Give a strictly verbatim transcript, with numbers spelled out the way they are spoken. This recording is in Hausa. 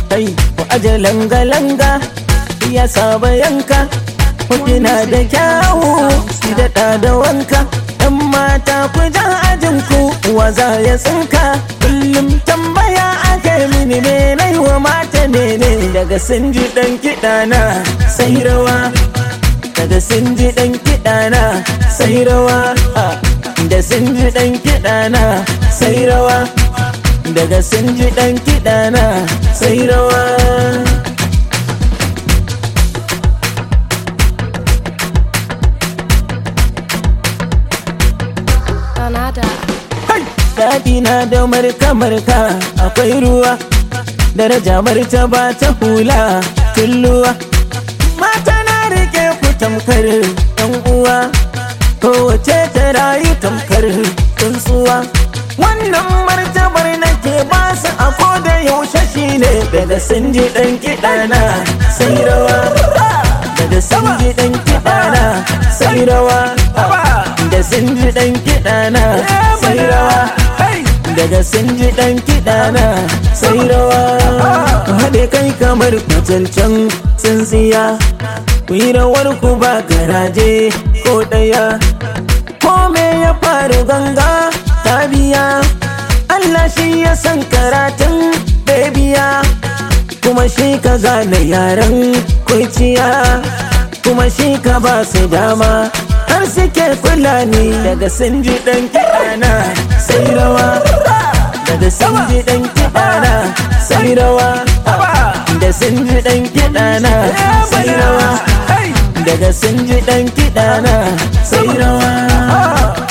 kai ku aje langa-langa ya saba yanka kina da kyawu ki daɗa da wanka ɗan mata ku jan ajinku wa za ya tsinka kullum tambaya ake mini me nai wa mata ne ne daga sun ji ɗan kiɗa na sai rawa daga sun ji ɗan kiɗa na sai rawa da sun ji ɗan kiɗa na sai rawa daga sun ji ɗan kiɗa na sai rawa. Daɗi na da marka-marka akwai ruwa, daraja martaba ta hula tulluwa. Mata na rike ku tamkar ɗan uwa, kowace ta rayu tamkar tsuntsuwa. Wannan martabar nake ba su a koda yaushe shine daga sun ji ɗan kiɗa na sai rawa, daga sun ji ɗan kiɗa na sai rawa, da sun ji ɗan kiɗa na sai rawa, daga sun ji ɗan kiɗa na sai rawa. Haɗe kai kamar kwacancan tsintsiya, ku yi rawar ku ba garaje ko ɗaya. Ko me ya faru ganga ta biya, Allah shi ya san karatun bebiya, kuma shi ka gane yaren kwaiciya, kuma shi ka ba su dama har suke kula ni. Daga sun ji ɗan kiɗa na sai rawa, daga sun ji ɗan kiɗa na sai rawa, da sun ji ɗan kiɗa na sai rawa, daga sun ji ɗan kiɗa na sai rawa.